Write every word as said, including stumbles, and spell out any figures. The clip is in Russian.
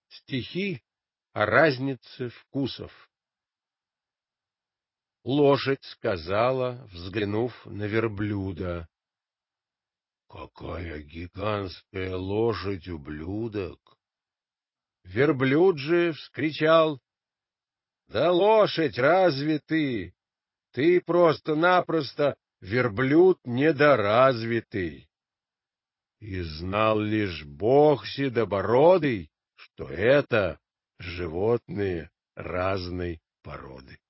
Стихи о разнице вкусов. Лошадь сказала, взглянув на верблюда: — Какая гигантская лошадь, ублюдок! Верблюд же вскричал: — Да лошадь разве ты? Ты просто-напросто верблюд недоразвитый. И знал лишь Бог седобородый, что это животные разной породы.